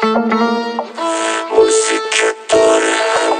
موزیک داره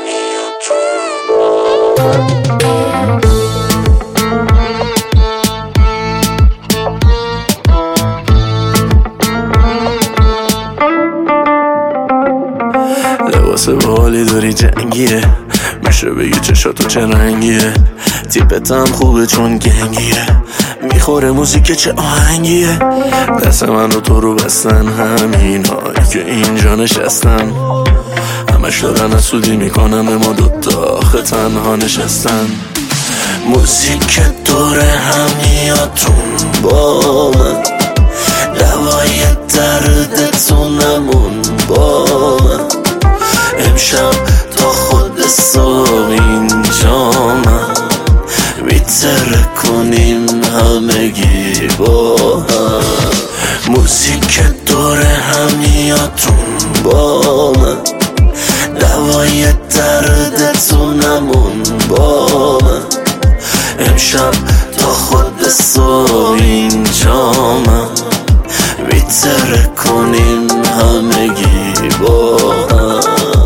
لباس بالی داری جنگیه، میشه بگی چشاتو چه رنگیه، تیپت هم خوبه چون گنگیه، میخوره موزیک چه آهنگیه. دست من رو تو رو بستن همینایی که اینجا نشستن، همش دارن اسودی میکنن به ما دوتا آخه تنها نشستن. موزیک دوره همیاتون با من، دوای دردتونمون با من، امشب تا خود صبح اینجا من، میتره کنیم همگی با هم. موزیک دوره همیاتون با من، دوای دردتونمون با من، امشب تا خود صبح اینجا من، میتره کنیم همگی با هم.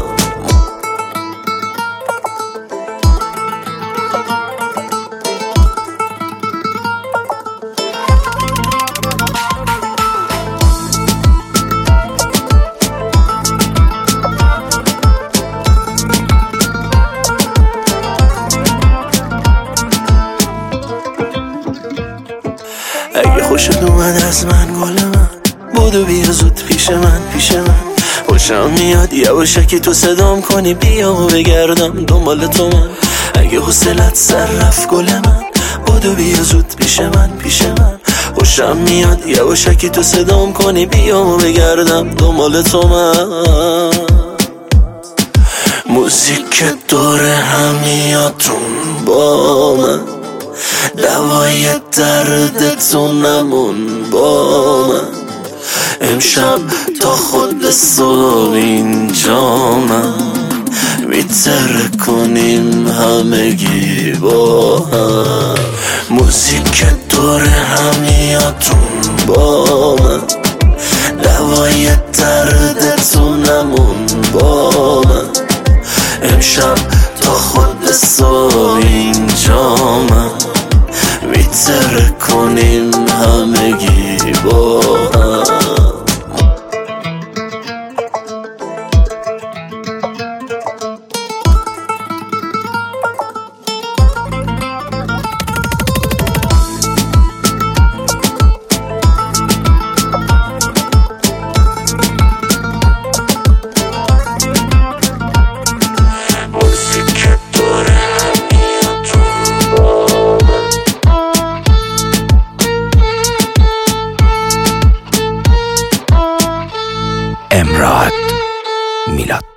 اگه خوشت اومد از من گل من، بودو بیا زود پیش من خوشم میاد یواشکی تو صدام کنی بیا و بگردم دنبال تو من. اگه حوصلت سر رفت گل من، بودو بیا زود پیش من خوشم میاد یواشکی تو صدام کنی بیا و بگردم دنبال تو من. موزیک دوره همیاتون با من، دوای دردتونمون با من، امشب تا خود صبح اینجا من، میتره کنیم همگی با هم. موزیک دوره همیاتون با من، دوای دردتونمون با من، امشب تا خود صبح اینجا من، میتره کنیم همگی با هم. امراد میلاد.